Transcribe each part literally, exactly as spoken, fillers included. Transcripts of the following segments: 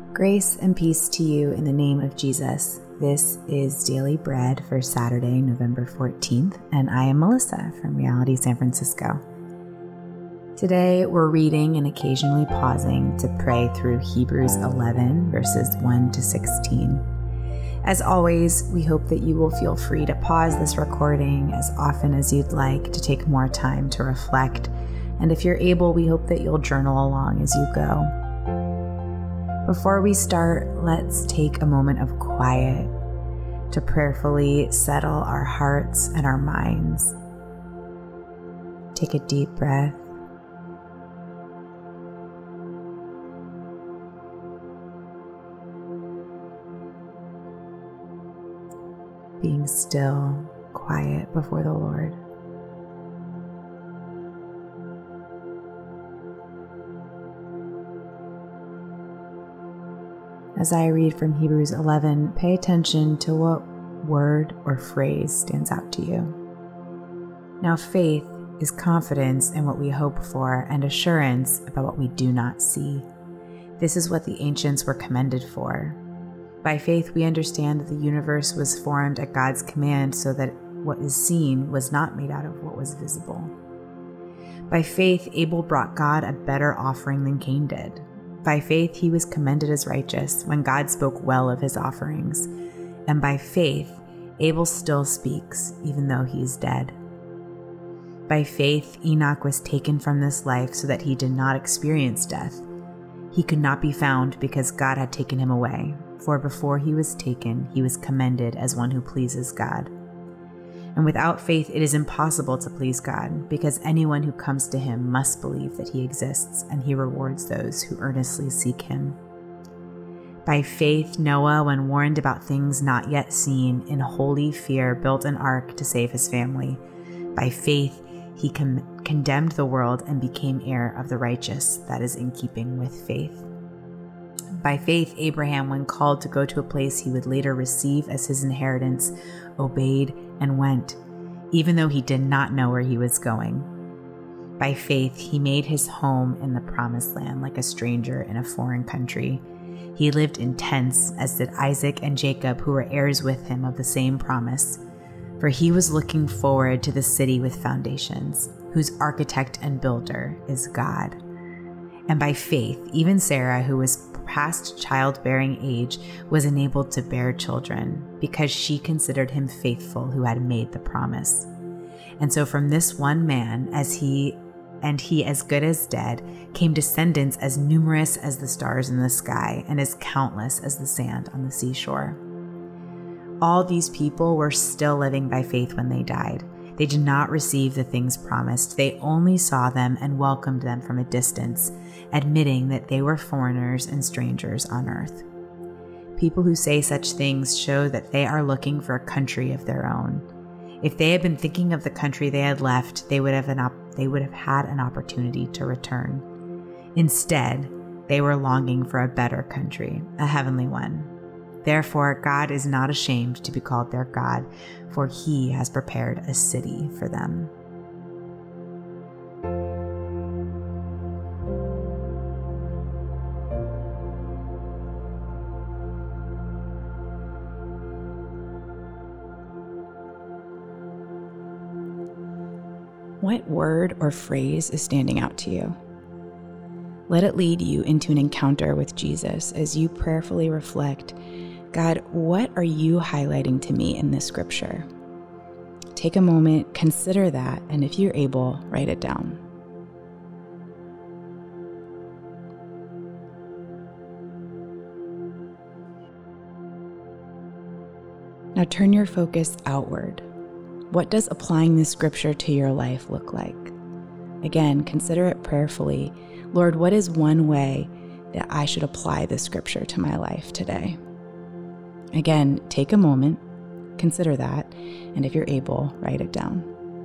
Grace and peace to you in the name of Jesus. This is Daily Bread for Saturday, November fourteenth, and I am Melissa from Reality San Francisco. Today, we're reading and occasionally pausing to pray through Hebrews eleven, verses one to sixteen. As always, we hope that you will feel free to pause this recording as often as you'd like to take more time to reflect, and if you're able, we hope that you'll journal along as you go. Before we start, let's take a moment of quiet to prayerfully settle our hearts and our minds. Take a deep breath. Being still, quiet before the Lord. As I read from Hebrews eleven, pay attention to what word or phrase stands out to you. Now, faith is confidence in what we hope for and assurance about what we do not see. This is what the ancients were commended for. By faith, we understand that the universe was formed at God's command so that what is seen was not made out of what was visible. By faith, Abel brought God a better offering than Cain did. By faith, he was commended as righteous when God spoke well of his offerings. And by faith, Abel still speaks, even though he is dead. By faith, Enoch was taken from this life so that he did not experience death. He could not be found because God had taken him away, for before he was taken, he was commended as one who pleases God. And without faith, it is impossible to please God, because anyone who comes to him must believe that he exists, and he rewards those who earnestly seek him. By faith, Noah, when warned about things not yet seen, in holy fear built an ark to save his family. By faith, he con- condemned the world and became heir of the righteous, that is in keeping with faith. By faith, Abraham, when called to go to a place he would later receive as his inheritance, obeyed and went, even though he did not know where he was going. By faith, he made his home in the promised land like a stranger in a foreign country. He lived in tents, as did Isaac and Jacob, who were heirs with him of the same promise. For he was looking forward to the city with foundations, whose architect and builder is God. And by faith, even Sarah, who was past childbearing age, was enabled to bear children, because she considered him faithful who had made the promise. And so from this one man, as he and he as good as dead, came descendants as numerous as the stars in the sky and as countless as the sand on the seashore. All these people were still living by faith when they died. They did not receive the things promised. They only saw them and welcomed them from a distance, admitting that they were foreigners and strangers on earth. People who say such things show that they are looking for a country of their own. If they had been thinking of the country they had left, they would have an op- they would have had an opportunity to return. Instead, they were longing for a better country, a heavenly one. Therefore, God is not ashamed to be called their God, for he has prepared a city for them. What word or phrase is standing out to you? Let it lead you into an encounter with Jesus as you prayerfully reflect, God, what are you highlighting to me in this scripture? Take a moment, consider that, and if you're able, write it down. Now turn your focus outward. What does applying this scripture to your life look like? Again, consider it prayerfully. Lord, what is one way that I should apply this scripture to my life today? Again, take a moment, consider that, and if you're able, write it down.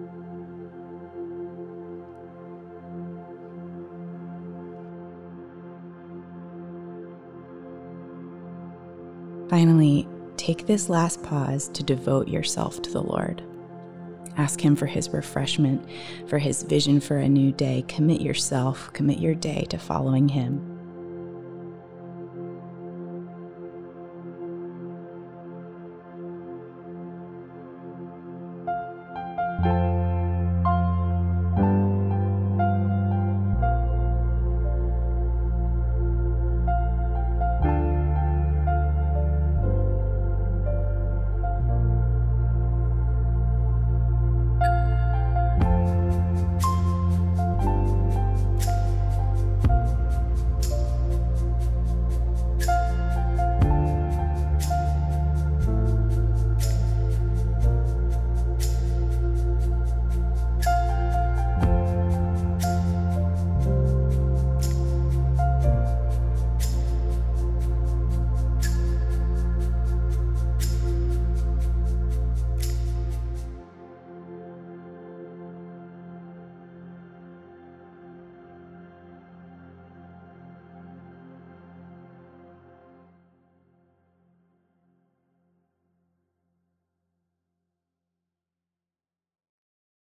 Finally, take this last pause to devote yourself to the Lord. Ask him for his refreshment, for his vision for a new day. Commit yourself, commit your day to following him.